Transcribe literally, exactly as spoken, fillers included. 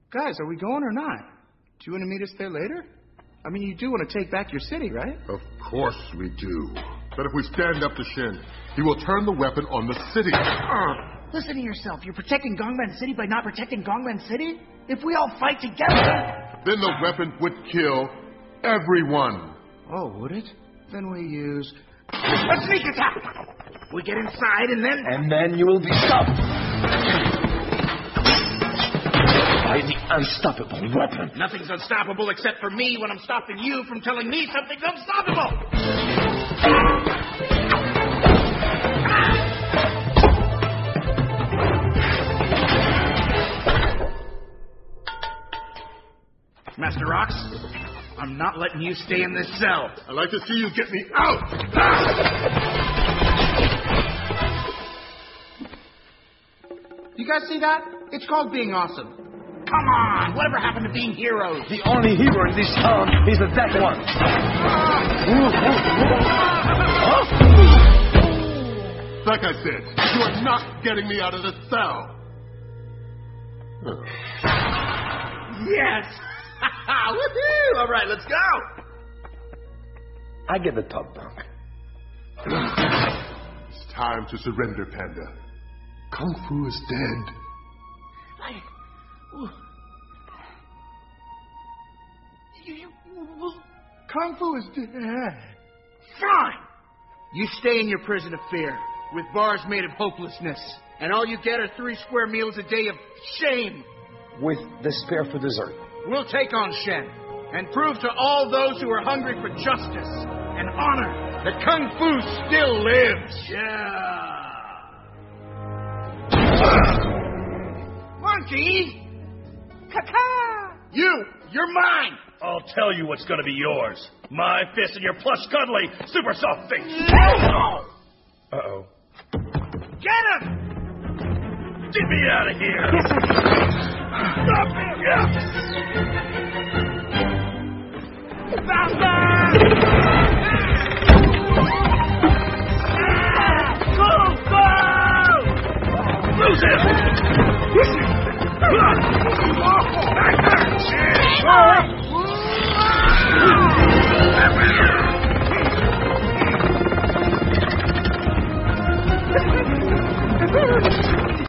Guys, are we going or not? Do you want to meet us there later? I mean, you do want to take back your city, right? Of course we do. But if we stand up to Shen, he will turn the weapon on the city. Uh. Listen to yourself. You're protecting Gongban City by not protecting Gongban City? If we all fight together... Then the weapon would kill everyone. Oh, would it? Then we use... a sneak attack! We get inside and then... And then you will be stopped. By the unstoppable weapon. Nothing's unstoppable except for me when I'm stopping you from telling me something's unstoppable! Master Rox, I'm not letting you stay in this cell. I'd like to see you get me out! You guys see that? It's called being awesome. Come on! Whatever happened to being heroes? The only hero in this town is the dead one. Like I said, you are not getting me out of the cell. Yes! Woohoo! All right, let's go! I get the top bunk. It's time to surrender, Panda. Kung Fu is dead. I... You, you, Kung Fu is dead. Fine! You stay in your prison of fear, with bars made of hopelessness, and all you get are three square meals a day of shame. With despair for dessert. We'll take on Shen, and prove to all those who are hungry for justice and honor that Kung Fu still lives. Yeah. Monkey! Caca! You! You're mine! I'll tell you what's gonna be yours. My fist and your plush cuddly super soft face. Uh-oh. Get him! Get me out of here! Stop him! Yeah. Faster!